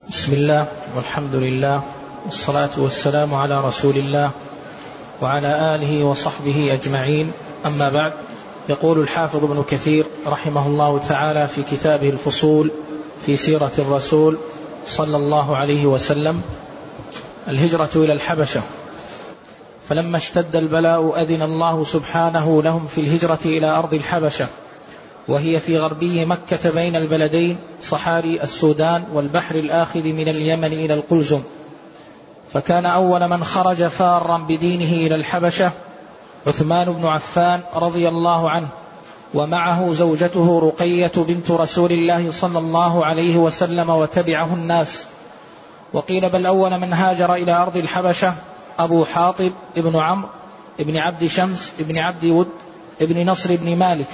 بسم الله والحمد لله والصلاة والسلام على رسول الله وعلى آله وصحبه أجمعين، أما بعد. يقول الحافظ ابن كثير رحمه الله تعالى في كتابه الفصول في سيرة الرسول صلى الله عليه وسلم: الهجرة إلى الحبشة. فلما اشتد البلاء أذن الله سبحانه لهم في الهجرة إلى أرض الحبشة، وهي في غربي مكة بين البلدين صحاري السودان والبحر الآخذ من اليمن إلى القلزم. فكان أول من خرج فارا بدينه إلى الحبشة عثمان بن عفان رضي الله عنه، ومعه زوجته رقية بنت رسول الله صلى الله عليه وسلم، وتبعه الناس. وقيل بل أول من هاجر إلى أرض الحبشة أبو حاطب ابن عمرو ابن عبد شمس ابن عبد ود ابن نصر بن مالك.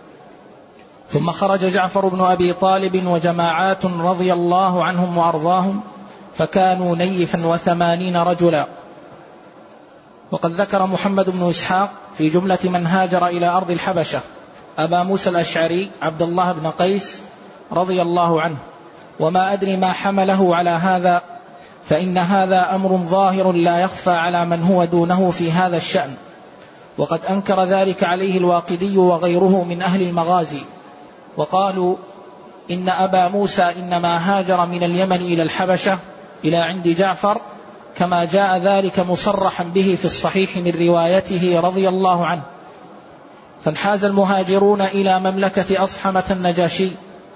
ثم خرج جعفر بن أبي طالب وجماعات رضي الله عنهم وأرضاهم، فكانوا نيفا 80 رجلا. وقد ذكر محمد بن إسحاق في جملة من هاجر إلى أرض الحبشة أبا موسى الأشعري عبد الله بن قيس رضي الله عنه، وما أدري ما حمله على هذا، فإن هذا أمر ظاهر لا يخفى على من هو دونه في هذا الشأن. وقد أنكر ذلك عليه الواقدي وغيره من أهل المغازي، وقالوا إن أبا موسى إنما هاجر من اليمن إلى الحبشة إلى عند جعفر، كما جاء ذلك مصرحا به في الصحيح من روايته رضي الله عنه. فانحاز المهاجرون إلى مملكة أصحمة النجاشي،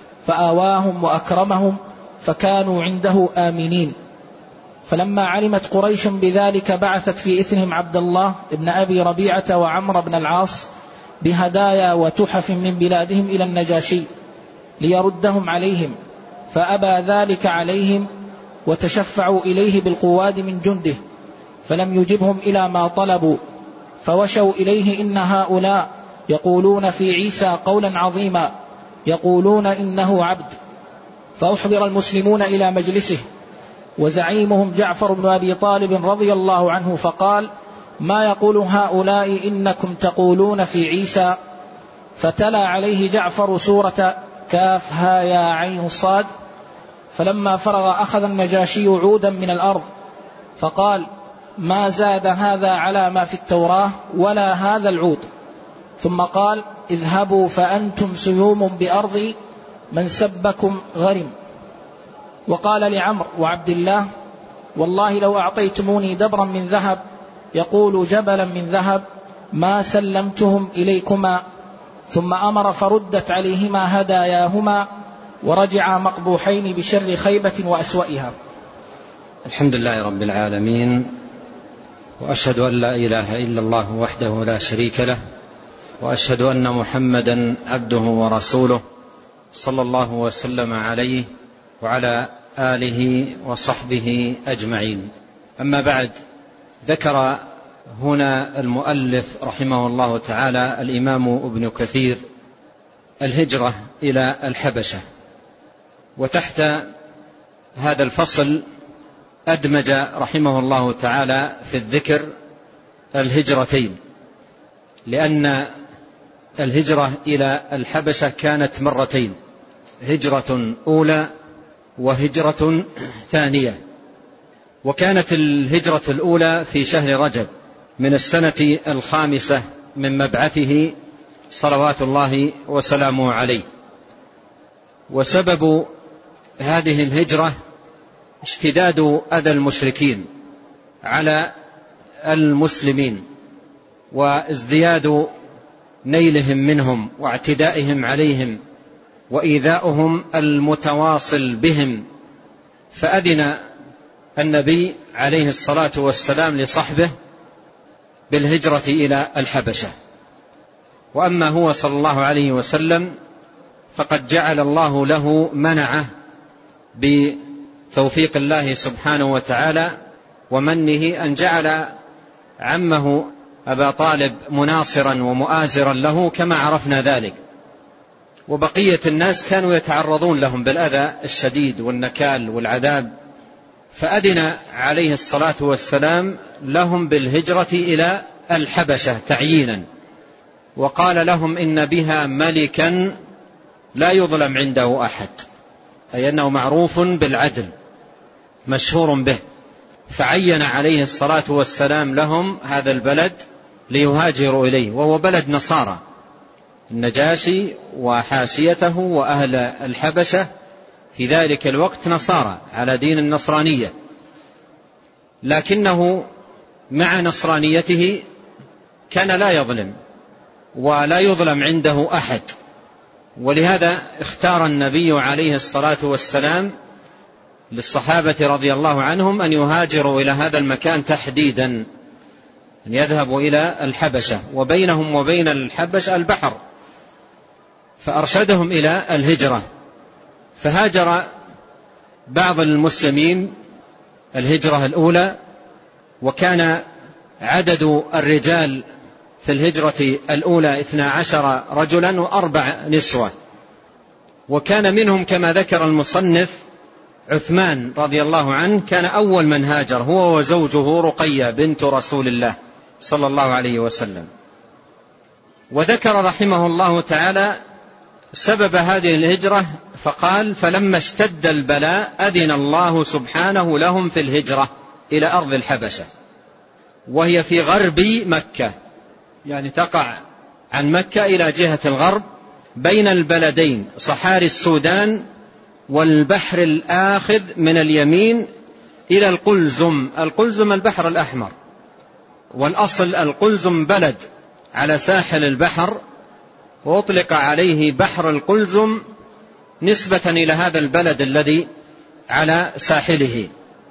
فآواهم وأكرمهم، فكانوا عنده آمنين. فلما علمت قريش بذلك بعثت في إثرهم عبد الله ابن أبي ربيعة وعمر بن العاص بهدايا وتحف من بلادهم إلى النجاشي ليردهم عليهم، فأبى ذلك عليهم، وتشفعوا إليه بالقواد من جنده، فلم يجبهم إلى ما طلبوا. فوشوا إليه إن هؤلاء يقولون في عيسى قولا عظيما، يقولون إنه عبد. فأحضر المسلمون إلى مجلسه، وزعيمهم جعفر بن أبي طالب رضي الله عنه، فقال: ما يقول هؤلاء إنكم تقولون في عيسى؟ فتلا عليه جعفر سورة كاف ها يا عين صاد. فلما فرغ أخذ النجاشي عودا من الأرض، فقال: ما زاد هذا على ما في التوراة ولا هذا العود. ثم قال: اذهبوا فأنتم سيوم بأرضي، من سبكم غرم. وقال لعمرو وعبد الله: والله لو أعطيتموني دبرا من ذهب يقول جبلا من ذهب ما سلمتهم إليكما. ثم أمر فردت عليهما هداياهما، ورجعا مقبوحين بشر خيبة وأسوأها. الحمد لله رب العالمين، وأشهد أن لا إله إلا الله وحده لا شريك له، وأشهد أن محمدا عبده ورسوله صلى الله وسلم عليه وعلى آله وصحبه أجمعين. أما بعد، ذكر هنا المؤلف رحمه الله تعالى الإمام ابن كثير الهجرة إلى الحبشة، وتحت هذا الفصل أدمج رحمه الله تعالى في الذكر الهجرتين، لأن الهجرة إلى الحبشة كانت مرتين: هجرة أولى وهجرة ثانية. وكانت الهجرة الأولى في شهر رجب من السنة 5 من مبعثه صلوات الله وسلامه عليه. وسبب هذه الهجرة اشتداد أذى المشركين على المسلمين، وازدياد نيلهم منهم، واعتدائهم عليهم، وإيذاؤهم المتواصل بهم. فأذن النبي عليه الصلاة والسلام لصحبه بالهجرة إلى الحبشة. وأما هو صلى الله عليه وسلم فقد جعل الله له منعه بتوفيق الله سبحانه وتعالى ومنه، أن جعل عمه أبا طالب مناصرا ومؤازرا له كما عرفنا ذلك، وبقية الناس كانوا يتعرضون لهم بالأذى الشديد والنكال والعذاب. فأذن عليه الصلاة والسلام لهم بالهجرة إلى الحبشة تعيينا، وقال لهم: إن بها ملكا لا يظلم عنده أحد، أي أنه معروف بالعدل مشهور به، فعين عليه الصلاة والسلام لهم هذا البلد ليهاجروا إليه، وهو بلد نصارى. النجاشي وحاشيته وأهل الحبشة في ذلك الوقت نصارى على دين النصرانية، لكنه مع نصرانيته كان لا يظلم ولا يظلم عنده أحد، ولهذا اختار النبي عليه الصلاة والسلام للصحابة رضي الله عنهم أن يهاجروا إلى هذا المكان تحديدا، أن يذهبوا إلى الحبشة، وبينهم وبين الحبشة البحر، فأرشدهم إلى الهجرة. فهاجر بعض المسلمين الهجرة الأولى، وكان عدد الرجال في الهجرة الأولى 12 رجلا و4 نسوة، وكان منهم كما ذكر المصنف عثمان رضي الله عنه، كان أول من هاجر هو وزوجه رقية بنت رسول الله صلى الله عليه وسلم. وذكر رحمه الله تعالى سبب هذه الهجرة فقال: فلما اشتد البلاء أذن الله سبحانه لهم في الهجرة إلى أرض الحبشة، وهي في غرب مكة، يعني تقع عن مكة إلى جهة الغرب بين البلدين صحاري السودان والبحر الآخذ من اليمين إلى القلزم. القلزم البحر الأحمر، والأصل القلزم بلد على ساحل البحر، وأطلق عليه بحر القلزم نسبة إلى هذا البلد الذي على ساحله.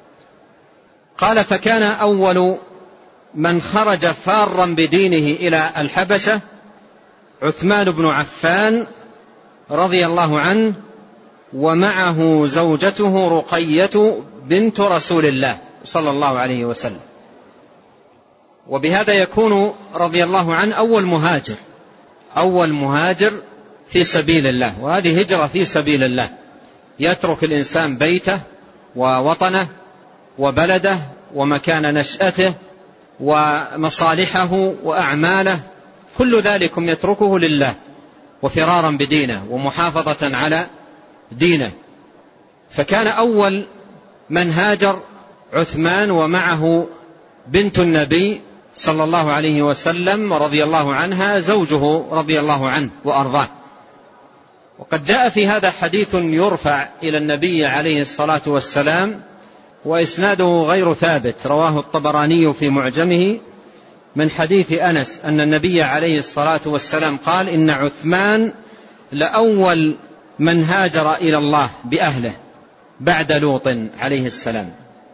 قال: فكان أول من خرج فارا بدينه إلى الحبشة عثمان بن عفان رضي الله عنه، ومعه زوجته رقية بنت رسول الله صلى الله عليه وسلم. وبهذا يكون رضي الله عنه أول مهاجر في سبيل الله، وهذه هجرة في سبيل الله، يترك الإنسان بيته ووطنه وبلده ومكان نشأته ومصالحه وأعماله، كل ذلك يتركه لله وفرارا بدينه ومحافظة على دينه. فكان أول من هاجر عثمان، ومعه بنت النبي صلى الله عليه وسلم رضي الله عنها زوجه رضي الله عنه وأرضاه. وقد جاء في هذا حديث يرفع إلى النبي عليه الصلاة والسلام، وإسناده غير ثابت، رواه الطبراني في معجمه من حديث أنس أن النبي عليه الصلاة والسلام قال: إن عثمان لأول من هاجر إلى الله بأهله بعد لوط عليه السلام،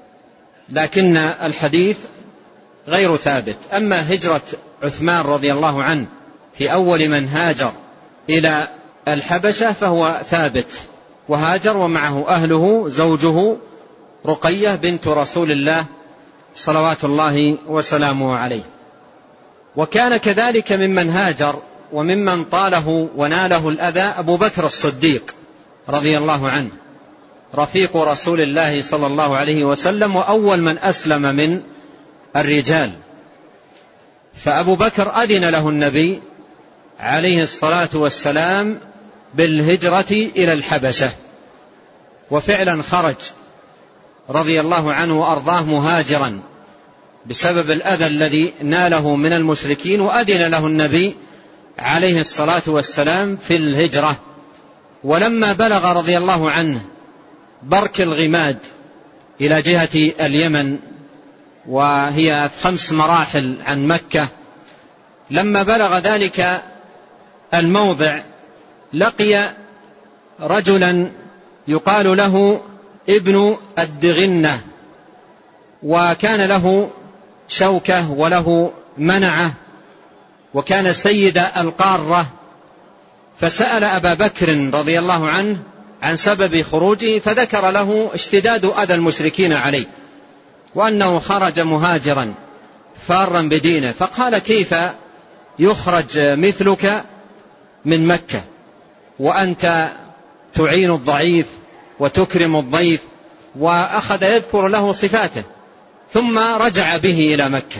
لكن الحديث غير ثابت. أما هجرة عثمان رضي الله عنه في أول من هاجر إلى الحبشة فهو ثابت، وهاجر ومعه أهله زوجه رقية بنت رسول الله صلوات الله وسلامه عليه. وكان كذلك ممن هاجر وممن طاله وناله الأذى أبو بكر الصديق رضي الله عنه، رفيق رسول الله صلى الله عليه وسلم، وأول من أسلم من الرجال. فأبو بكر أذن له النبي عليه الصلاة والسلام بالهجرة إلى الحبشة، وفعلا خرج رضي الله عنه وأرضاه مهاجرا بسبب الأذى الذي ناله من المشركين، وأذن له النبي عليه الصلاة والسلام في الهجرة. ولما بلغ رضي الله عنه برك الغماد إلى جهة اليمن، وهي 5 مراحل عن مكة، لما بلغ ذلك الموضع لقي رجلا يقال له ابن الدغنة، وكان له شوكة وله منعة، وكان سيد القارة. فسأل أبا بكر رضي الله عنه عن سبب خروجه، فذكر له اشتداد أذى المشركين عليه، وأنه خرج مهاجرا فارا بدينه. فقال: كيف يخرج مثلك من مكة وأنت تعين الضعيف وتكرم الضيف؟ وأخذ يذكر له صفاته، ثم رجع به إلى مكة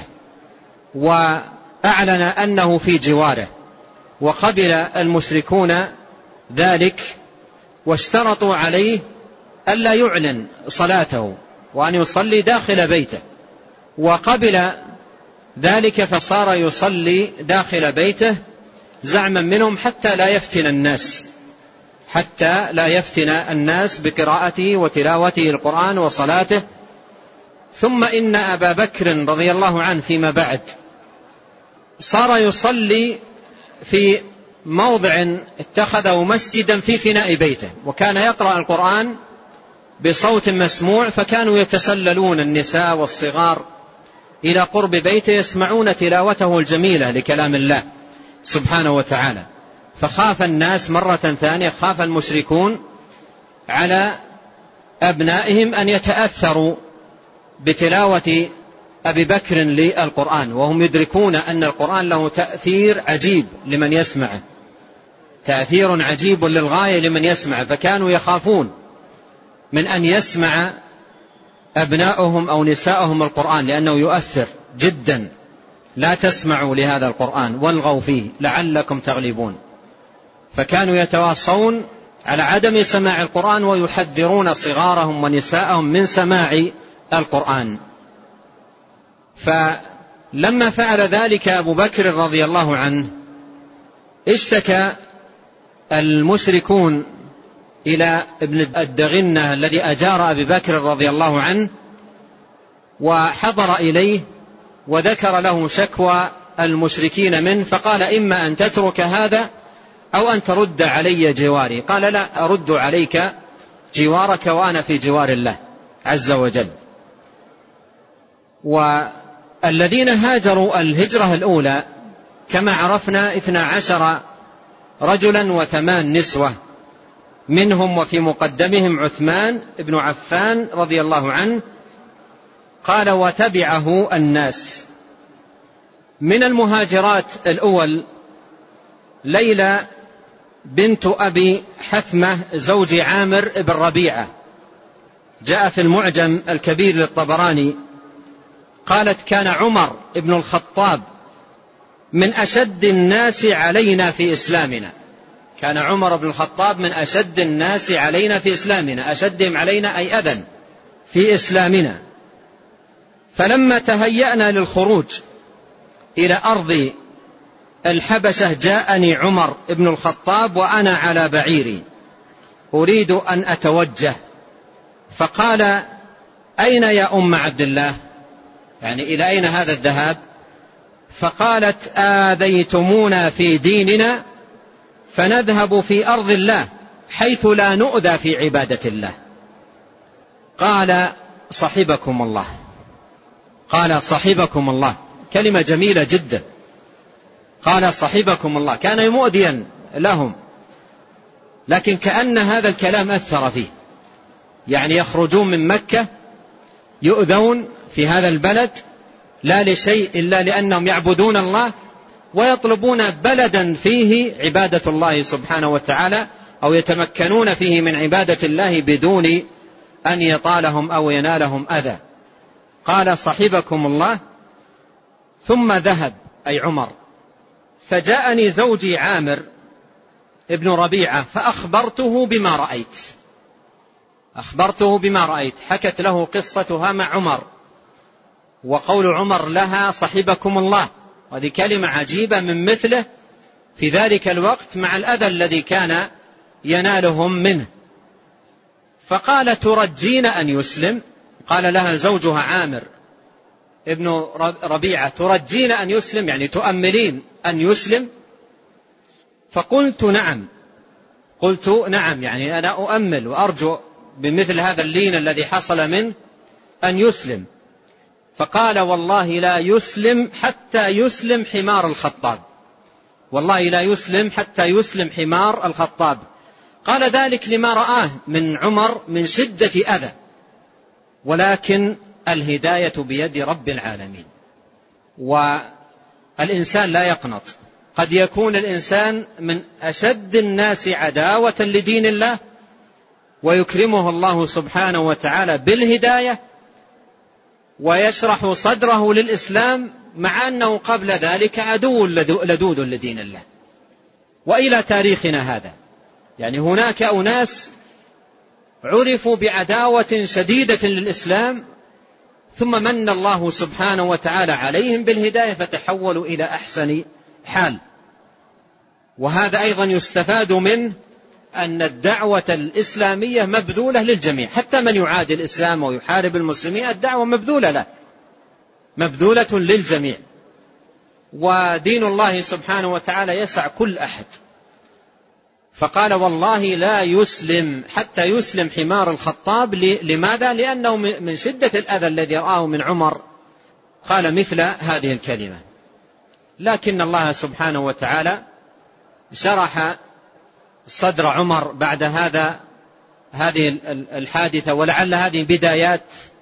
وأعلن أنه في جواره، وقبل المشركون ذلك، واشترطوا عليه ألا يعلن صلاته وأن يصلي داخل بيته، وقبل ذلك فصار يصلي داخل بيته زعما منهم حتى لا يفتن الناس بقراءته وتلاوته القرآن وصلاته. ثم إن أبا بكر رضي الله عنه فيما بعد صار يصلي في موضع اتخذه مسجدا في فناء بيته، وكان يقرأ القرآن بصوت مسموع، فكانوا يتسللون النساء والصغار إلى قرب بيته يسمعون تلاوته الجميلة لكلام الله سبحانه وتعالى. فخاف الناس مرة ثانية، خاف المشركون على أبنائهم أن يتأثروا بتلاوة أبي بكر للقرآن، وهم يدركون أن القرآن له تأثير عجيب لمن يسمعه، تأثير عجيب للغاية لمن يسمعه، فكانوا يخافون من أن يسمع أبناؤهم أو نساءهم القرآن لأنه يؤثر جدا. لا تسمعوا لهذا القرآن والغوا فيه لعلكم تغلبون. فكانوا يتواصون على عدم سماع القرآن ويحذرون صغارهم ونساءهم من سماع القرآن. فلما فعل ذلك أبو بكر رضي الله عنه اشتكى المشركون إلى ابن الدغنة الذي أجار أبي بكر رضي الله عنه، وحضر إليه وذكر له شكوى المشركين منه، فقال: إما أن تترك هذا أو أن ترد علي جواري. قال: لا أرد عليك جوارك وأنا في جوار الله عز وجل. والذين هاجروا الهجرة الأولى كما عرفنا 12 رجلا و8 نسوة، منهم وفي مقدمهم عثمان بن عفان رضي الله عنه. قال: وتبعه الناس. من المهاجرات الأول ليلى بنت أبي حثمة زوج عامر بن ربيعة، جاء في المعجم الكبير للطبراني قالت: كان عمر بن الخطاب من أشد الناس علينا في إسلامنا. كان عمر بن الخطاب من أشد الناس علينا في إسلامنا، أشدهم علينا أي أذى في إسلامنا. فلما تهيأنا للخروج إلى أرض الحبشة جاءني عمر بن الخطاب وأنا على بعيري أريد أن أتوجه، فقال: أين يا أم عبد الله؟ يعني إلى أين هذا الذهاب؟ فقالت: آذيتمونا في ديننا فنذهب في أرض الله حيث لا نؤذى في عبادة الله. قال: صحبكم الله. قال: صحبكم الله، كلمة جميلة جدا. قال: صحبكم الله، كان مؤذيا لهم، لكن كأن هذا الكلام أثر فيه، يعني يخرجون من مكة يؤذون في هذا البلد لا لشيء إلا لأنهم يعبدون الله ويطلبون بلدا فيه عبادة الله سبحانه وتعالى، أو يتمكنون فيه من عبادة الله بدون أن يطالهم أو ينالهم أذى. قال: صحبكم الله. ثم ذهب أي عمر، فجاءني زوجي عامر ابن ربيعة فأخبرته بما رأيت. حكت له قصتها مع عمر، وقول عمر لها: صحبكم الله، هذه كلمة عجيبة من مثله في ذلك الوقت مع الأذى الذي كان ينالهم منه. فقال: ترجين أن يسلم؟ قال لها زوجها عامر ابن ربيعة: ترجين أن يسلم، يعني تؤملين أن يسلم؟ فقلت: نعم. قلت: نعم، يعني أنا أؤمل وأرجو بمثل هذا اللين الذي حصل منه أن يسلم. فقال: والله لا يسلم حتى يسلم حمار الخطاب، والله لا يسلم حتى يسلم حمار الخطاب. قال ذلك لما رآه من عمر من شدة أذى، ولكن الهداية بيد رب العالمين، والإنسان لا يقنط. قد يكون الإنسان من أشد الناس عداوة لدين الله ويكرمه الله سبحانه وتعالى بالهداية ويشرح صدره للإسلام، مع أنه قبل ذلك عدو لدود لدين الله. وإلى تاريخنا هذا يعني هناك أناس عرفوا بعداوة شديدة للإسلام، ثم من الله سبحانه وتعالى عليهم بالهداية فتحولوا إلى أحسن حال. وهذا أيضا يستفاد منه أن الدعوة الإسلامية مبذولة للجميع، حتى من يعادي الإسلام ويحارب المسلمين الدعوة مبذولة له، مبذولة للجميع. ودين الله سبحانه وتعالى يسع كل أحد، فقال والله لا يسلم حتى يسلم حمار الخطاب. لماذا؟ لأنه من شدة الأذى الذي رآه من عمر قال مثل هذه الكلمة. لكن الله سبحانه وتعالى شرح صدر عمر بعد هذه الحادثة، ولعل هذه بدايات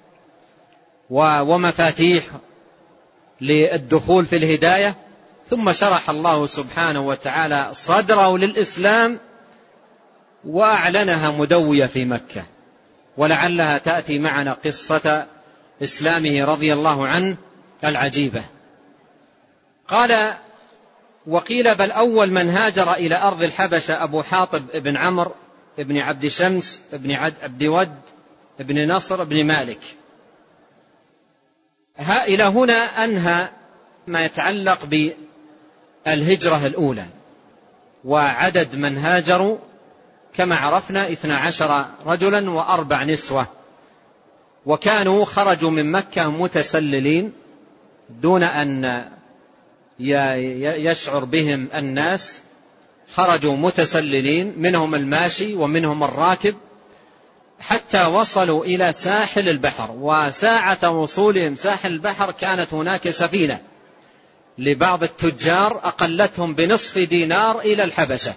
ومفاتيح للدخول في الهداية. ثم شرح الله سبحانه وتعالى صدره للإسلام وأعلنها مدوية في مكة، ولعلها تأتي معنا قصة إسلامه رضي الله عنه العجيبة. قال وقيل بل أول من هاجر إلى أرض الحبشة أبو حاطب ابن عمرو ابن عبد شمس ابن عبد ود ابن نصر ابن مالك. إلى هنا أنهى ما يتعلق بالهجرة الأولى. وعدد من هاجروا كما عرفنا 12 رجلا و4 نسوة، وكانوا خرجوا من مكة متسللين دون أن يشعر بهم الناس، خرجوا متسللين، منهم الماشي ومنهم الراكب، حتى وصلوا إلى ساحل البحر. وساعة وصولهم ساحل البحر كانت هناك سفينة لبعض التجار أقلتهم بنصف دينار إلى الحبشة،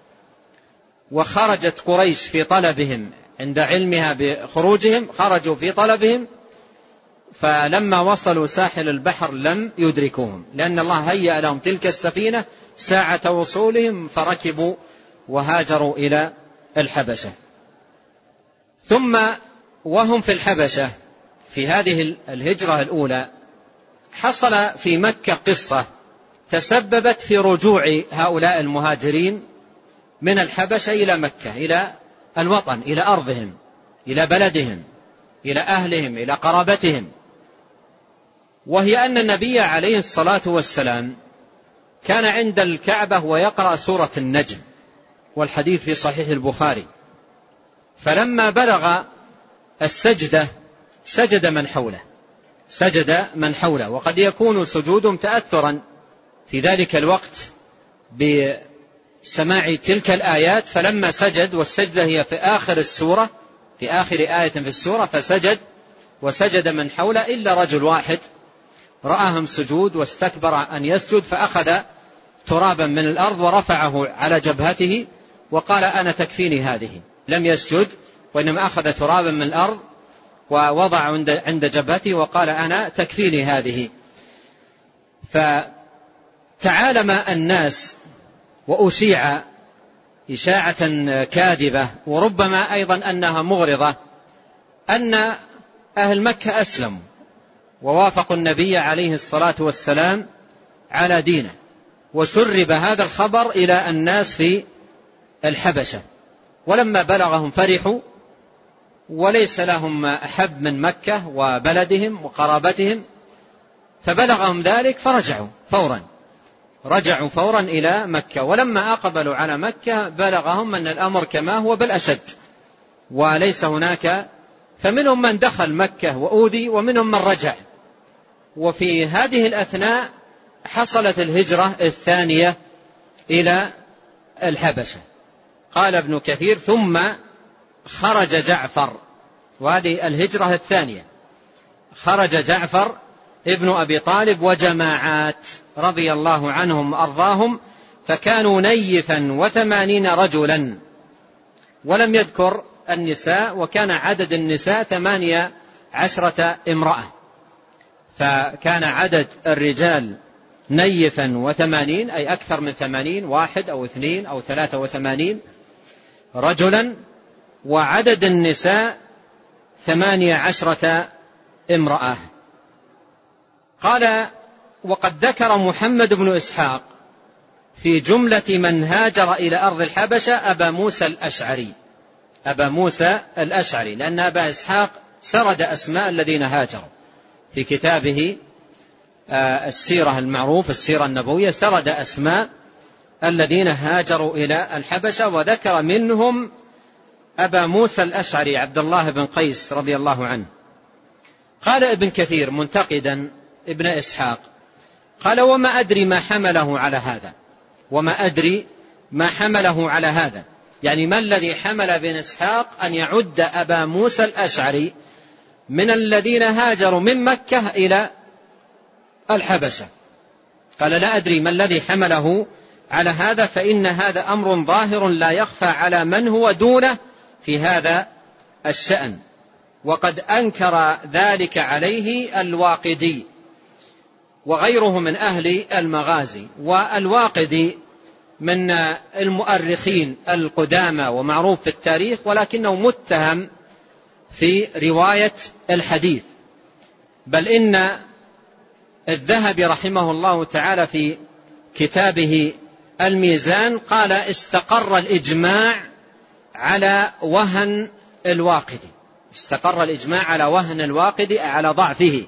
وخرجت قريش في طلبهم عند علمها بخروجهم، خرجوا في طلبهم، فلما وصلوا ساحل البحر لم يدركوهم، لأن الله هيأ لهم تلك السفينة ساعة وصولهم، فركبوا وهاجروا إلى الحبشة. ثم وهم في الحبشة في هذه الهجرة الأولى حصل في مكة قصة تسببت في رجوع هؤلاء المهاجرين من الحبشة إلى مكة، إلى الوطن، إلى أرضهم، إلى بلدهم، إلى أهلهم، إلى قرابتهم. وهي أن النبي عليه الصلاة والسلام كان عند الكعبة ويقرأ سورة النجم، والحديث في صحيح البخاري، فلما بلغ السجدة سجد من حوله، وقد يكون سجودهم تأثرا في ذلك الوقت بسماع تلك الآيات، فلما سجد، والسجدة هي في آخر السورة، في آخر آية في السورة، فسجد وسجد من حوله إلا رجل واحد رآهم سجود واستكبر أن يسجد، فأخذ ترابا من الأرض ورفعه على جبهته وقال أنا تكفيني هذه. لم يسجد وإنما أخذ ترابا من الأرض ووضع عند جبهته وقال أنا تكفيني هذه. فتعالم الناس وأشيع إشاعة كاذبة، وربما أيضا أنها مغرضة، أن أهل مكة أسلموا ووافقوا النبي عليه الصلاة والسلام على دينه، وسرب هذا الخبر إلى الناس في الحبشة، ولما بلغهم فرحوا، وليس لهم أحب من مكة وبلدهم وقرابتهم، فبلغهم ذلك رجعوا فورا إلى مكة. ولما أقبلوا على مكة بلغهم أن الأمر كما هو بل أشد، وليس هناك، فمنهم من دخل مكة وأودي ومنهم من رجع. وفي هذه الأثناء حصلت الهجرة الثانية إلى الحبشة. قال ابن كثير ثم خرج جعفر، وهذه الهجرة الثانية، خرج جعفر ابن أبي طالب وجماعات رضي الله عنهم وأرضاهم، فكانوا نيفا 80 رجلا، ولم يذكر النساء، وكان عدد النساء 18 امرأة، فكان عدد الرجال نيفا 80 أي أكثر من 80، 1 أو 2 أو 83 رجلا، وعدد النساء 18 امرأة. قال وقد ذكر محمد بن إسحاق في جملة من هاجر إلى أرض الحبشة أبا موسى الأشعري أبا موسى الأشعري، لأن أبا إسحاق سرد أسماء الذين هاجروا في كتابه السيرة المعروف، السيرة النبوية، سرد أسماء الذين هاجروا إلى الحبشة، وذكر منهم أبا موسى الأشعري عبد الله بن قيس رضي الله عنه. قال ابن كثير منتقدا ابن إسحاق، قال: وما أدري ما حمله على هذا، وما أدري ما حمله على هذا، يعني ما الذي حمل ابن إسحاق أن يعد أبا موسى الأشعري من الذين هاجروا من مكة إلى الحبشة. قال: لا أدري ما الذي حمله على هذا، فإن هذا أمر ظاهر لا يخفى على من هو دونه في هذا الشأن، وقد أنكر ذلك عليه الواقدي وغيره من أهل المغازي. والواقدي من المؤرخين القدامى ومعروف في التاريخ، ولكنه متهم في رواية الحديث، بل إن الذهبي رحمه الله تعالى في كتابه الميزان قال: استقر الإجماع على وهن الواقدي، استقر الإجماع على وهن الواقدي، على ضعفه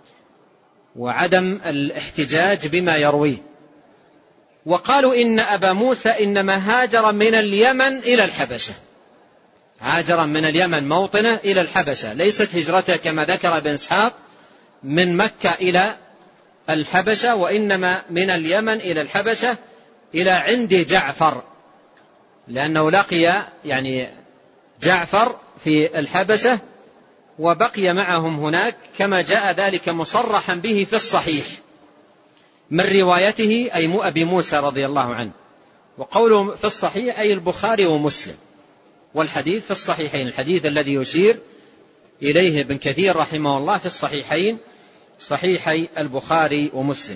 وعدم الاحتجاج بما يرويه. وقالوا إن أبا موسى إنما هاجر من اليمن إلى الحبشة، هاجر من اليمن موطنه إلى الحبشة، ليست هجرته كما ذكر ابن إسحاق من مكة إلى الحبشة، وإنما من اليمن إلى الحبشة إلى عند جعفر، لأنه لقي يعني جعفر في الحبشة وبقي معهم هناك، كما جاء ذلك مصرحا به في الصحيح من روايته أي أبي موسى رضي الله عنه. وقوله في الصحيح أي البخاري ومسلم، والحديث في الصحيحين، الحديث الذي يشير إليه ابن كثير رحمه الله في الصحيحين، صحيحي البخاري ومسلم.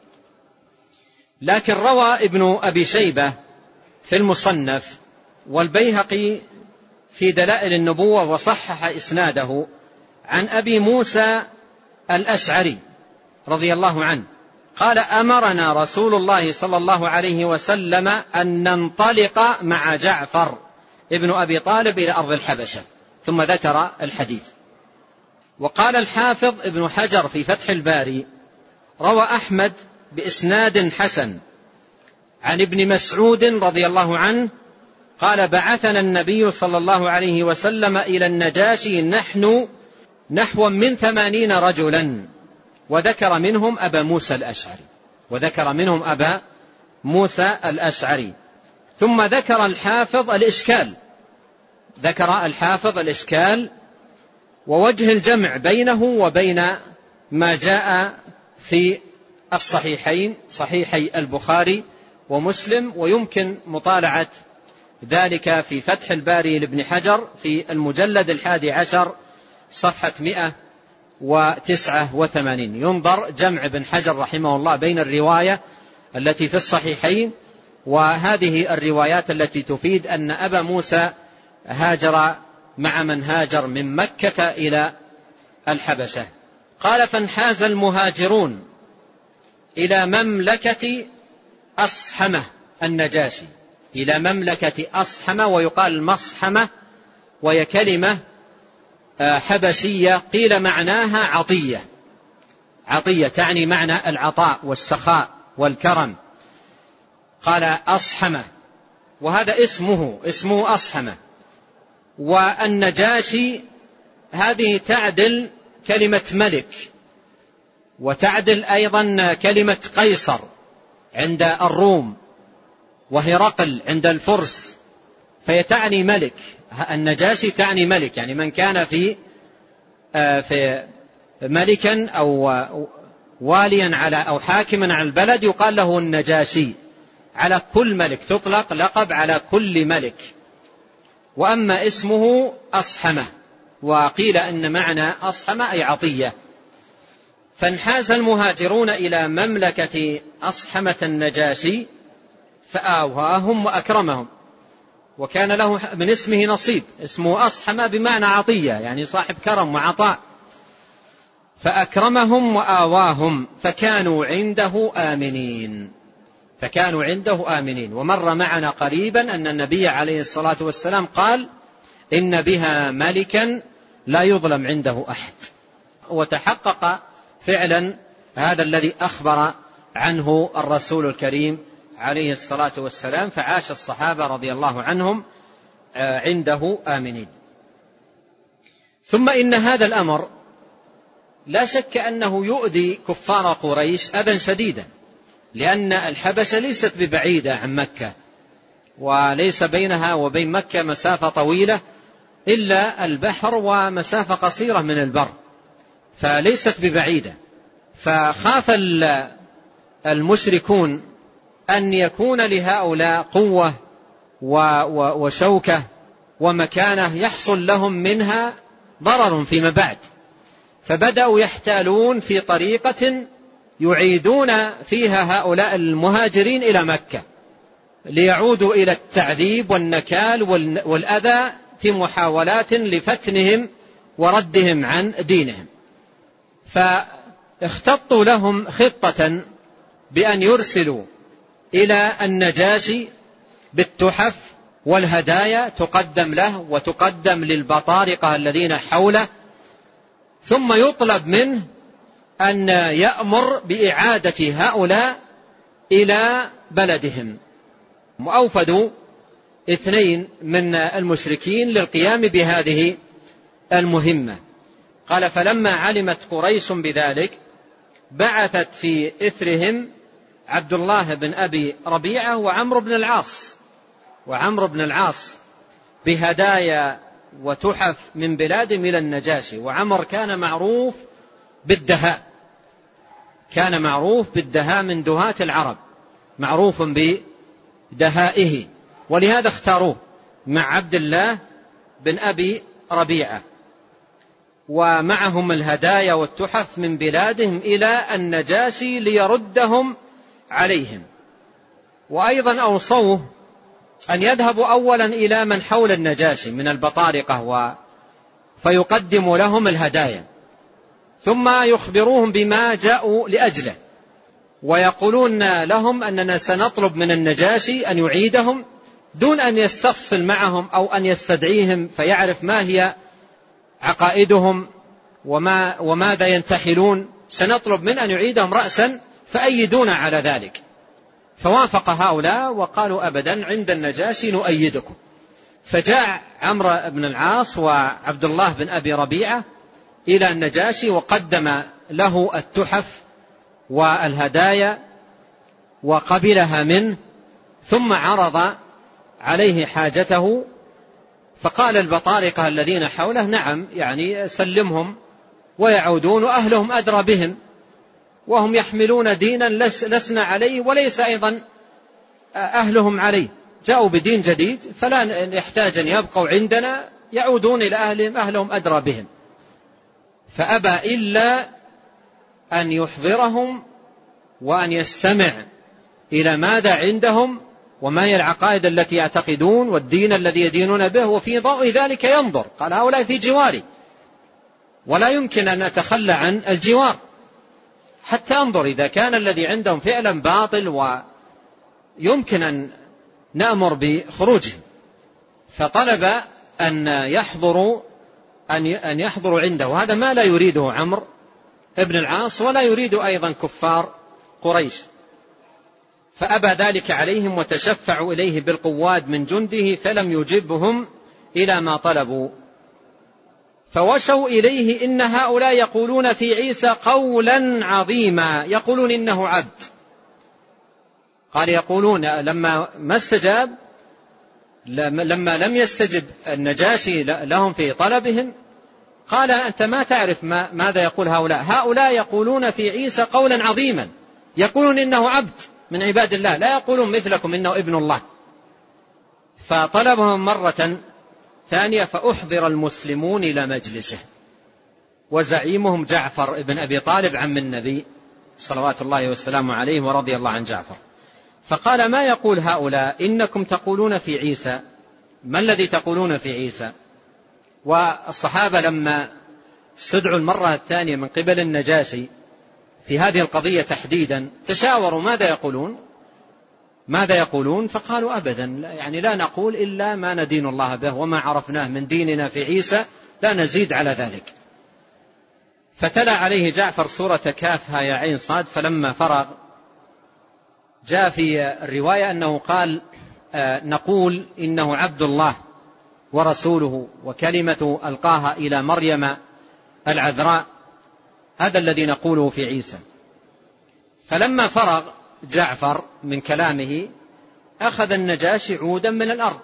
لكن روى ابن أبي شيبة في المصنف والبيهقي في دلائل النبوة وصحح إسناده عن أبي موسى الأشعري رضي الله عنه قال: أمرنا رسول الله صلى الله عليه وسلم أن ننطلق مع جعفر ابن أبي طالب إلى أرض الحبشة، ثم ذكر الحديث. وقال الحافظ ابن حجر في فتح الباري: روى أحمد بإسناد حسن عن ابن مسعود رضي الله عنه قال: بعثنا النبي صلى الله عليه وسلم إلى النجاشي نحو من 80 رجلا، وذكر منهم أبا موسى الأشعري، وذكر منهم أبا موسى الأشعري. ثم ذكر الحافظ الإشكال، ذكر الحافظ الإشكال ووجه الجمع بينه وبين ما جاء في الصحيحين، صحيحي البخاري ومسلم، ويمكن مطالعة ذلك في فتح الباري لابن حجر في المجلد 11 صفحة 189. ينظر جمع ابن حجر رحمه الله بين الرواية التي في الصحيحين وهذه الروايات التي تفيد أن أبا موسى هاجر مع من هاجر من مكة إلى الحبشة. قال: فانحاز المهاجرون إلى مملكة أصحمة النجاشي، إلى مملكة أصحمة، ويقال مصحمة، وهي كلمة حبشية قيل معناها عطية، عطية تعني معنى العطاء والسخاء والكرم. قال أصحمة، وهذا اسمه أصحمة. والنجاشي هذه تعدل كلمة ملك، وتعدل أيضا كلمة قيصر عند الروم، وهرقل عند الفرس، فهي تعني ملك. النجاشي تعني ملك، يعني من كان في ملكا أو واليا على أو حاكما على البلد يقال له النجاشي، على كل ملك، تطلق لقب على كل ملك. وأما اسمه أصحمة، وقيل أن معنى أصحمة أي عطية. فانحاز المهاجرون إلى مملكة أصحمة النجاشي فآواهم وأكرمهم، وكان له من اسمه نصيب، اسمه أصحمة بمعنى عطية، يعني صاحب كرم وعطاء. فأكرمهم وآواهم فكانوا عنده آمنين. ومر معنا قريبا أن النبي عليه الصلاة والسلام قال: إن بها ملكا لا يظلم عنده أحد. وتحقق فعلا هذا الذي أخبر عنه الرسول الكريم عليه الصلاة والسلام، فعاش الصحابة رضي الله عنهم عنده آمنين. ثم إن هذا الأمر لا شك أنه يؤذي كفار قريش أذى شديدا، لأن الحبشة ليست ببعيدة عن مكة، وليس بينها وبين مكة مسافة طويلة إلا البحر ومسافة قصيرة من البر، فليست ببعيدة. فخاف المشركون أن يكون لهؤلاء قوة وشوكة ومكانة يحصل لهم منها ضرر فيما بعد، فبدأوا يحتالون في طريقة يعيدون فيها هؤلاء المهاجرين إلى مكة ليعودوا إلى التعذيب والنكال والأذى في محاولات لفتنهم وردهم عن دينهم. فاختطوا لهم خطة بأن يرسلوا إلى النجاشي بالتحف والهدايا تقدم له وتقدم للبطارقة الذين حوله، ثم يطلب منه أن يأمر بإعادة هؤلاء إلى بلدهم. وأوفدوا 2 من المشركين للقيام بهذه المهمة. قال: فلما علمت قريش بذلك بعثت في إثرهم عبد الله بن أبي ربيعة وعمرو بن العاص بهدايا وتحف من بلادهم إلى النجاشي. وعمر كان معروف بالدهاء من دهاة العرب، معروف بدهائه، ولهذا اختاروه مع عبد الله بن أبي ربيعة، ومعهم الهدايا والتحف من بلادهم إلى النجاشي ليردهم عليهم. وأيضا أوصوه أن يذهبوا أولا إلى من حول النجاشي من البطارقة فيقدموا لهم الهدايا، ثم يخبروهم بما جاءوا لأجله، ويقولون لهم أننا سنطلب من النجاشي أن يعيدهم دون أن يستفصل معهم أو أن يستدعيهم فيعرف ما هي عقائدهم وماذا ينتحلون، سنطلب من أن يعيدهم رأسا فأيدونا على ذلك. فوافق هؤلاء وقالوا: أبدا، عند النجاشي نؤيدكم. فجاء عمرو بن العاص وعبد الله بن أبي ربيعة إلى النجاشي وقدم له التحف والهدايا وقبلها منه، ثم عرض عليه حاجته. فقال البطارقة الذين حوله: نعم، يعني سلمهم ويعودون، وأهلهم أدرى بهم، وهم يحملون دينا لسنا عليه وليس أيضا أهلهم عليه، جاءوا بدين جديد فلا يحتاج أن يبقوا عندنا، يعودون إلى أهلهم أدرى بهم. فأبى إلا أن يحضرهم وأن يستمع إلى ماذا عندهم وما هي العقائد التي يعتقدون والدين الذي يدينون به، وفي ضوء ذلك ينظر. قال: هؤلاء في جواري ولا يمكن أن أتخلى عن الجوار حتى أنظر إذا كان الذي عندهم فعلا باطل ويمكن أن نأمر بخروجهم. فطلب أن يحضروا عنده، وهذا ما لا يريده عمرو بن العاص ولا يريد أيضا كفار قريش. فأبى ذلك عليهم وتشفعوا إليه بالقواد من جنده فلم يجبهم إلى ما طلبوا. فوشوا إليه: إن هؤلاء يقولون في عيسى قولا عظيما، يقولون إنه عبد. قال: يقولون لما لم يستجب النجاشي لهم في طلبهم، قال: أنت ما تعرف ماذا يقول هؤلاء يقولون في عيسى قولا عظيما، يقولون إنه عبد من عباد الله، لا يقولون مثلكم إنه ابن الله. فطلبهم مرة ثانية فأحضر المسلمون إلى مجلسه، وزعيمهم جعفر بن أبي طالب عم النبي صلوات الله والسلام عليه ورضي الله عن جعفر. فقال: ما يقول هؤلاء؟ إنكم تقولون في عيسى. ما الذي تقولون في عيسى؟ والصحابة لما استدعوا المرة الثانية من قبل النجاشي في هذه القضية تحديدا تشاوروا ماذا يقولون. ماذا يقولون؟ فقالوا أبدا، يعني لا نقول إلا ما ندين الله به، وما عرفناه من ديننا في عيسى لا نزيد على ذلك. فتلا عليه جعفر سورة كافها يا عين صاد. فلما فرغ جاء في الرواية أنه قال نقول إنه عبد الله ورسوله وكلمة ألقاها إلى مريم العذراء، هذا الذي نقوله في عيسى. فلما فرغ جعفر من كلامه أخذ النجاشي عودا من الأرض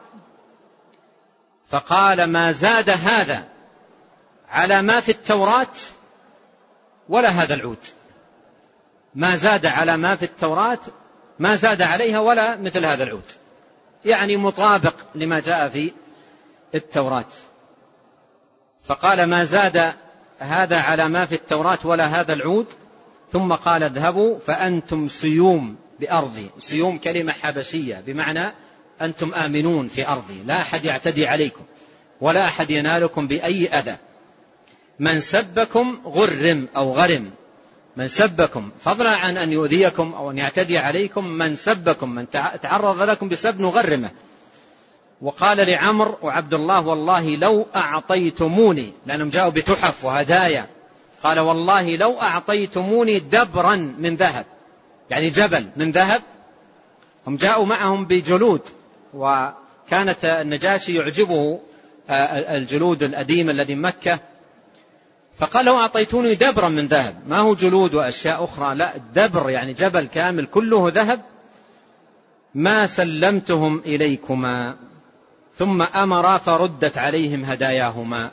فقال ما زاد هذا على ما في التوراة ولا هذا العود، ما زاد على ما في التوراة ما زاد عليها ولا مثل هذا العود، يعني مطابق لما جاء في التوراة. فقال ما زاد هذا على ما في التوراة ولا هذا العود. ثم قال اذهبوا فأنتم سيوم بأرضي. سيوم كلمة حبشية بمعنى أنتم آمنون في أرضي، لا أحد يعتدي عليكم ولا أحد ينالكم بأي أذى. من سبكم غرم أو غرم، من سبكم فضلا عن أن يؤذيكم أو أن يعتدي عليكم، من سبكم من تعرض لكم بسب نغرمه. وقال لعمر وعبد الله والله لو أعطيتموني، لأنهم جاءوا بتحف وهدايا، قال والله لو أعطيتموني دبرا من ذهب، يعني جبل من ذهب. هم جاءوا معهم بجلود، وكانت النجاشي يعجبه الجلود الأديمة الذي مكة، فقال لو أعطيتوني دبرا من ذهب، ما هو جلود وأشياء أخرى، لا الدبر يعني جبل كامل كله ذهب، ما سلمتهم إليكما. ثم أمر فردت عليهم هداياهما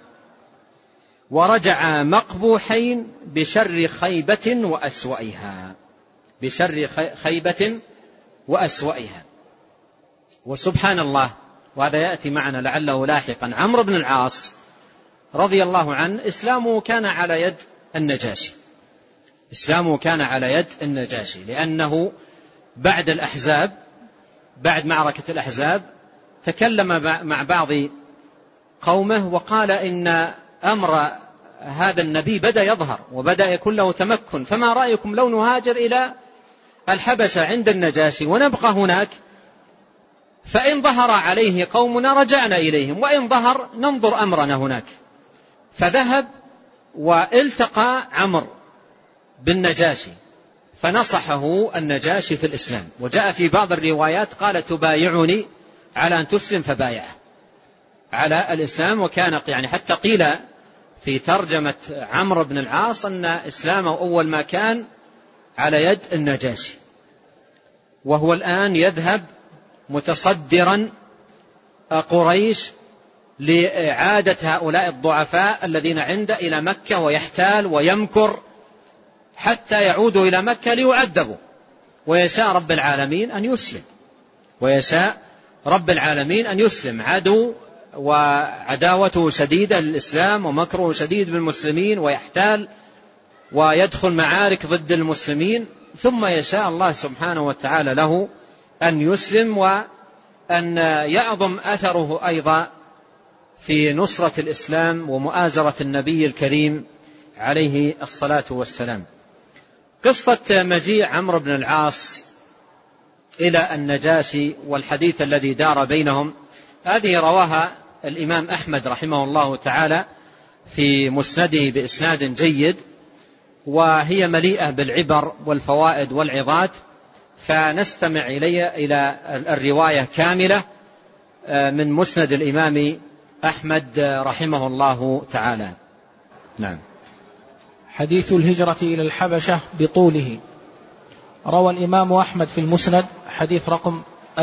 ورجع مقبوحين بشر خيبة وأسوأها، بشر خيبة وأسوأها. وسبحان الله، وهذا يأتي معنا لعله لاحقا، عمرو بن العاص رضي الله عنه إسلامه كان على يد النجاشي، إسلامه كان على يد النجاشي، لأنه بعد الأحزاب، بعد معركة الأحزاب تكلم مع بعض قومه وقال إن أمر هذا النبي بدأ يظهر وبدأ يكون له تمكن، فما رأيكم لو نهاجر إلى الحبشة عند النجاشي ونبقى هناك، فإن ظهر عليه قومنا رجعنا إليهم، وإن ظهر ننظر أمرنا هناك. فذهب والتقى عمرو بالنجاشي فنصحه النجاشي في الإسلام. وجاء في بعض الروايات قال تبايعني على أن تسلم، فبايعه على الإسلام. وكان يعني حتى قيل في ترجمة عمرو بن العاص أن إسلامه أول ما كان على يد النجاشي، وهو الآن يذهب متصدرا قريش لإعادة هؤلاء الضعفاء الذين عنده إلى مكة، ويحتال ويمكر حتى يعودوا إلى مكة ليعذبوا. ويشاء رب العالمين أن يسلم، ويشاء رب العالمين أن يسلم. عدو وعداوته شديدة للإسلام ومكره شديد بالمسلمين، ويحتال ويدخل معارك ضد المسلمين، ثم يشاء الله سبحانه وتعالى له أن يسلم وأن يعظم أثره أيضا في نصرة الإسلام ومؤازرة النبي الكريم عليه الصلاة والسلام. قصة مجيء عمرو بن العاص إلى النجاشي والحديث الذي دار بينهم هذه رواها الإمام أحمد رحمه الله تعالى في مسنده بإسناد جيد، وهي مليئة بالعبر والفوائد والعظات، فنستمع إلى الرواية كاملة من مسند الإمام أحمد رحمه الله تعالى. نعم. حديث الهجرة إلى الحبشة بطوله. روى الإمام أحمد في المسند حديث رقم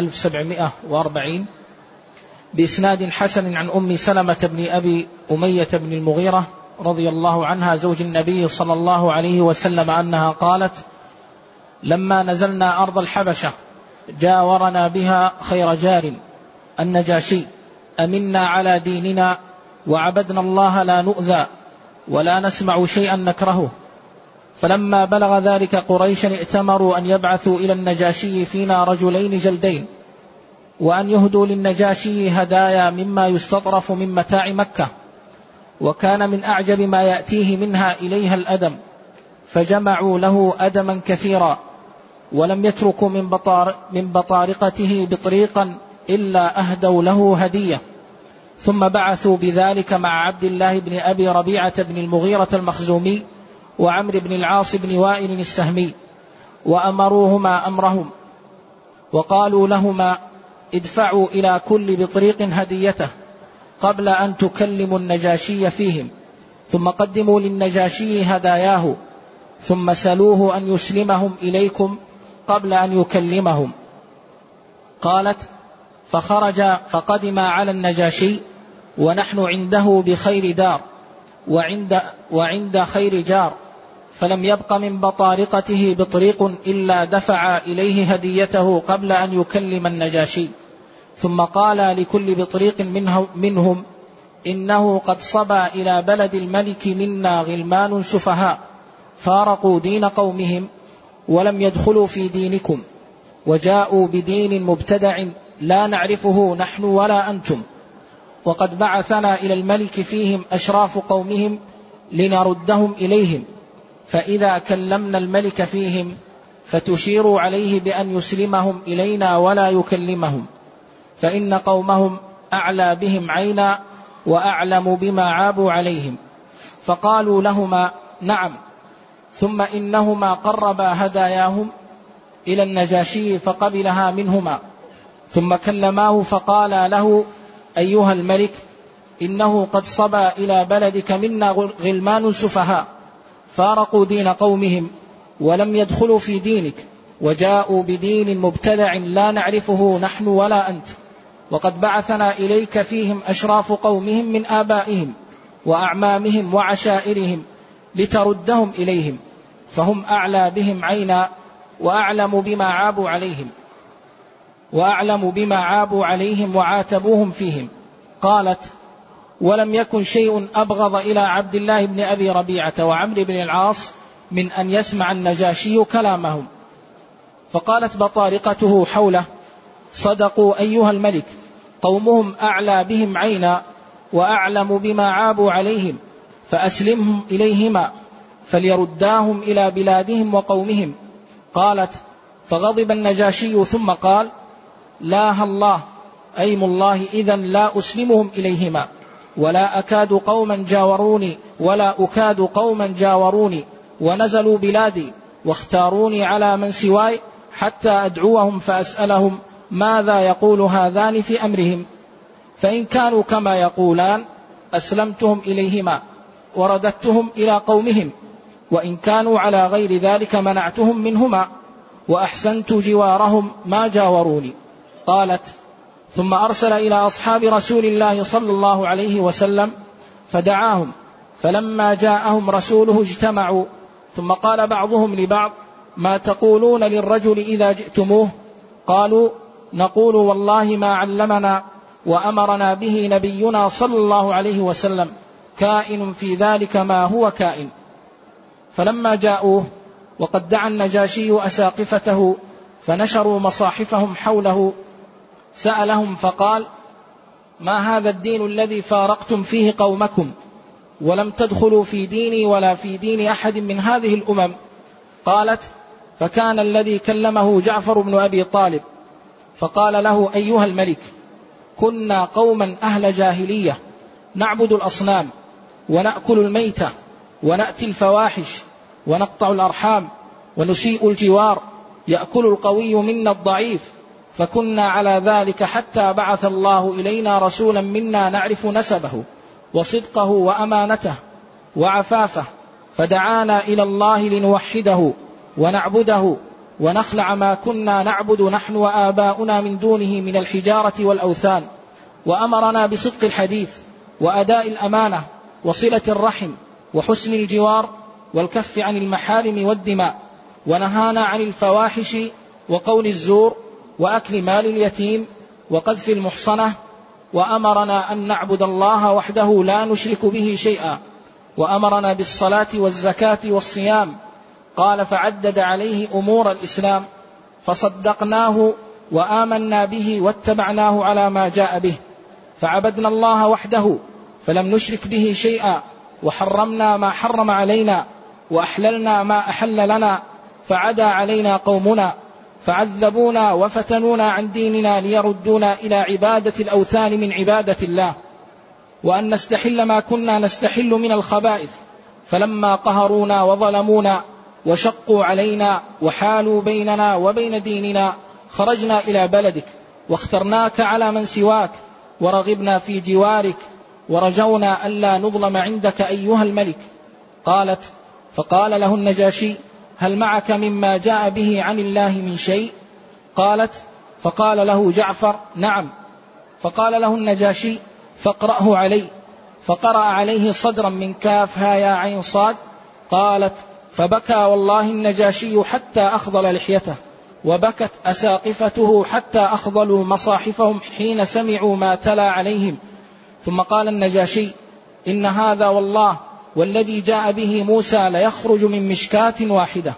1740 بإسناد حسن عن أم سلمة بن أبي أمية بن المغيرة رضي الله عنها زوج النبي صلى الله عليه وسلم أنها قالت: لما نزلنا أرض الحبشة جاورنا بها خير جار النجاشي، أمنا على ديننا وعبدنا الله لا نؤذى ولا نسمع شيئا نكرهه. فلما بلغ ذلك قريشا ائتمروا أن يبعثوا إلى النجاشي فينا رجلين جلدين، وأن يهدوا للنجاشي هدايا مما يستطرف من متاع مكة، وكان من أعجب ما يأتيه منها إليها الأدم، فجمعوا له أدما كثيرا، ولم يتركوا من بطارقته بطريقا إلا أهدوا له هدية. ثم بعثوا بذلك مع عبد الله بن أبي ربيعة بن المغيرة المخزومي وعمرو بن العاص بن وائل السهمي، وأمروهما أمرهم، وقالوا لهما: ادفعوا إلى كل بطريق هديته قبل أن تكلموا النجاشي فيهم، ثم قدموا للنجاشي هداياه، ثم سلوه أن يسلمهم إليكم قبل أن يكلمهم. قالت: فخرج فقدم على النجاشي ونحن عنده بخير دار وعند خير جار، فلم يبق من بطارقته بطريق إلا دفع إليه هديته قبل أن يكلم النجاشي. ثم قال لكل بطريق منهم: إنه قد صبى إلى بلد الملك منا غلمان سفهاء فارقوا دين قومهم ولم يدخلوا في دينكم، وجاءوا بدين مبتدع لا نعرفه نحن ولا أنتم، وقد بعثنا إلى الملك فيهم أشراف قومهم لنردهم إليهم، فإذا كلمنا الملك فيهم فتشيروا عليه بأن يسلمهم إلينا ولا يكلمهم، فإن قومهم أعلى بهم عينا وأعلم بما عابوا عليهم. فقالوا لهما: نعم. ثم إنهما قربا هداياهم إلى النجاشي فقبلها منهما، ثم كلماه فقالا له: أيها الملك، إنه قد صبى إلى بلدك منا غلمان سفهاء فارقوا دين قومهم ولم يدخلوا في دينك، وجاءوا بدين مبتدع لا نعرفه نحن ولا أنت، وقد بعثنا إليك فيهم أشراف قومهم من آبائهم وأعمامهم وعشائرهم لتردهم إليهم، فهم أعلى بهم عينا وأعلم بما عابوا عليهم وعاتبوهم فيهم. قالت: ولم يكن شيء أبغض إلى عبد الله بن أبي ربيعة وعمرو بن العاص من أن يسمع النجاشي كلامهم. فقالت بطارقته حوله: صدقوا أيها الملك، قومهم أعلى بهم عينا وأعلم بما عابوا عليهم، فأسلمهم إليهما فليرداهم إلى بلادهم وقومهم. قالت: فغضب النجاشي ثم قال: لا الله، أيم الله، إذن لا أسلمهم إليهما، ولا أكاد قوما جاوروني ونزلوا بلادي واختاروني على من سواي حتى أدعوهم فأسألهم ماذا يقول هذان في أمرهم، فإن كانوا كما يقولان أسلمتهم إليهما ورددتهم إلى قومهم، وإن كانوا على غير ذلك منعتهم منهما وأحسنت جوارهم ما جاوروني. قالت: ثم أرسل إلى أصحاب رسول الله صلى الله عليه وسلم فدعاهم، فلما جاءهم رسوله اجتمعوا، ثم قال بعضهم لبعض: ما تقولون للرجل إذا جئتموه؟ قالوا: نقول والله ما علمنا وأمرنا به نبينا صلى الله عليه وسلم، كائن في ذلك ما هو كائن. فلما جاءوه وقد دعا النجاشي أساقفته فنشروا مصاحفهم حوله سألهم فقال: ما هذا الدين الذي فارقتم فيه قومكم ولم تدخلوا في ديني ولا في دين أحد من هذه الأمم؟ قالت: فكان الذي كلمه جعفر بن أبي طالب فقال له: أيها الملك، كنا قوما أهل جاهلية نعبد الأصنام ونأكل الميتة ونأتي الفواحش ونقطع الأرحام ونسيء الجوار، يأكل القوي منا الضعيف، فكنا على ذلك حتى بعث الله إلينا رسولا منا نعرف نسبه وصدقه وأمانته وعفافه، فدعانا إلى الله لنوحده ونعبده ونخلع ما كنا نعبد نحن وآباؤنا من دونه من الحجارة والأوثان، وأمرنا بصدق الحديث وأداء الأمانة وصلة الرحم وحسن الجوار والكف عن المحارم والدماء، ونهانا عن الفواحش وقول الزور وأكل مال اليتيم وقذف المحصنة، وأمرنا أن نعبد الله وحده لا نشرك به شيئا، وأمرنا بالصلاة والزكاة والصيام. قال: فعدد عليه أمور الإسلام فصدقناه وآمنا به واتبعناه على ما جاء به، فعبدنا الله وحده فلم نشرك به شيئا، وحرمنا ما حرم علينا وأحللنا ما أحل لنا، فعدا علينا قومنا فعذبونا وفتنونا عن ديننا ليردونا إلى عبادة الأوثان من عبادة الله، وأن نستحل ما كنا نستحل من الخبائث، فلما قهرونا وظلمونا وشقوا علينا وحالوا بيننا وبين ديننا خرجنا إلى بلدك واخترناك على من سواك ورغبنا في جوارك ورجونا ألا نظلم عندك أيها الملك. قالت: فقال له النجاشي: هل معك مما جاء به عن الله من شيء؟ قالت: فقال له جعفر: نعم. فقال له النجاشي: فاقرأه علي. فقرأ عليه صدرا من كاف ها يا عين صاد. قالت: فبكى والله النجاشي حتى أخضل لحيته، وبكت أساقفته حتى أخضلوا مصاحفهم حين سمعوا ما تلا عليهم. ثم قال النجاشي: إن هذا والله والذي جاء به موسى ليخرج من مشكاة واحدة،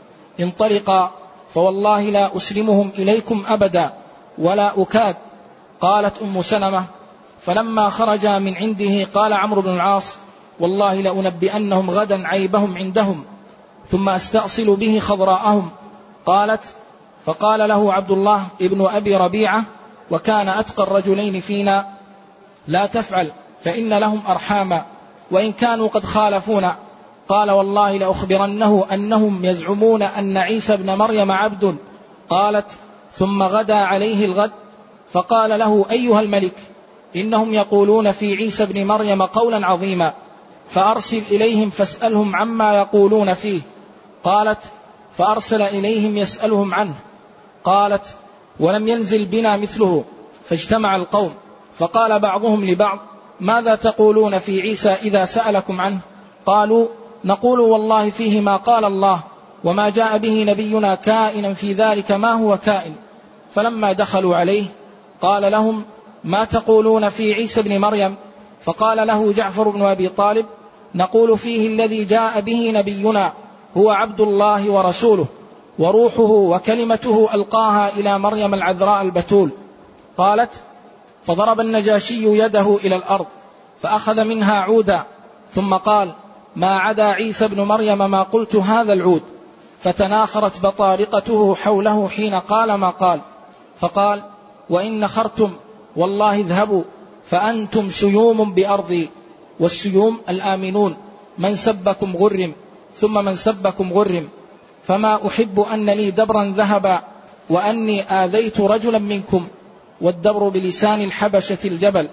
انطلقا فوالله لا أسلمهم إليكم أبدا ولا أكاد. قالت أم سلمة: فلما خرجا من عنده قال عمرو بن العاص: والله لأنبئنهم غدا عيبهم عندهم ثم أستأصل به خضراءهم. قالت: فقال له عبد الله ابن أبي ربيعة وكان أتقى الرجلين فينا: لا تفعل فإن لهم أرحاما وإن كانوا قد خالفونا. قال: والله لأخبرنه أنهم يزعمون أن عيسى ابن مريم عبد. قالت: ثم غدا عليه الغد فقال له: أيها الملك، إنهم يقولون في عيسى ابن مريم قولا عظيما، فأرسل إليهم فاسألهم عما يقولون فيه. قالت: فأرسل إليهم يسألهم عنه. قالت: ولم ينزل بنا مثله. فاجتمع القوم فقال بعضهم لبعض: ماذا تقولون في عيسى إذا سألكم عنه؟ قالوا: نقول والله فيه ما قال الله وما جاء به نبينا كائنا في ذلك ما هو كائن. فلما دخلوا عليه قال لهم: ما تقولون في عيسى ابن مريم؟ فقال له جعفر بن أبي طالب: نقول فيه الذي جاء به نبينا هو عبد الله ورسوله وروحه وكلمته ألقاها إلى مريم العذراء البتول. قالت: فضرب النجاشي يده إلى الأرض فأخذ منها عودا ثم قال: ما عدا عيسى ابن مريم ما قلت هذا العود. فتناخرت بطارقته حوله حين قال ما قال. فقال: وإن نخرتم والله اذهبوا فأنتم سيوم بأرضي، والسيوم الآمنون، من سبكم غرم ثم من سبكم غرم، فما أحب أن لي دبرا ذهبا وأني آذيت رجلا منكم، والدبر بلسان الحبشة الجبل.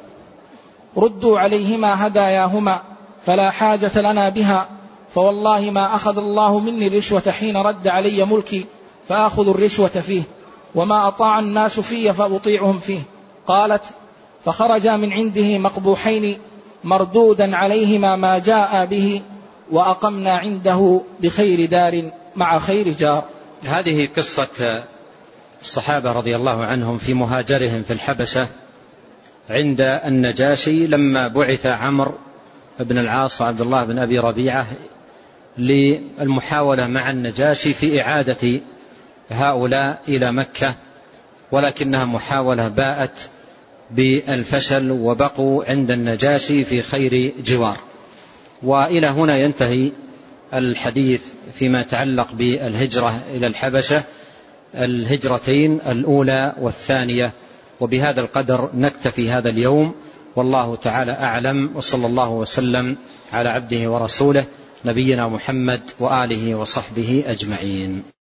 ردوا عليهما هداياهما فلا حاجة لنا بها، فوالله ما أخذ الله مني الرشوة حين رد علي ملكي فآخذ الرشوة فيه، وما أطاع الناس في فأطيعهم فيه. قالت: فخرجا من عنده مقبوحين مردودا عليهما ما جاء به، وأقمنا عنده بخير دار مع خير جار. هذه قصة الصحابة رضي الله عنهم في مهاجرهم في الحبشة عند النجاشي لما بعث عمرو بن العاص وعبد الله بن أبي ربيعة للمحاولة مع النجاشي في إعادة هؤلاء إلى مكة، ولكنها محاولة باءت بالفشل وبقوا عند النجاشي في خير جوار. وإلى هنا ينتهي الحديث فيما يتعلق بالهجرة إلى الحبشة، الهجرتين الأولى والثانية. وبهذا القدر نكتفي هذا اليوم، والله تعالى أعلم، وصلى الله وسلم على عبده ورسوله نبينا محمد وآله وصحبه أجمعين.